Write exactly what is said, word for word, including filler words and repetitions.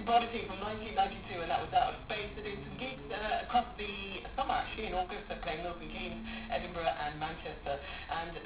Commodity from nineteen ninety-two, and that was out of space. They're doing some gigs uh, across the summer, actually, in August. They're playing Milton Keynes, Edinburgh and Manchester. And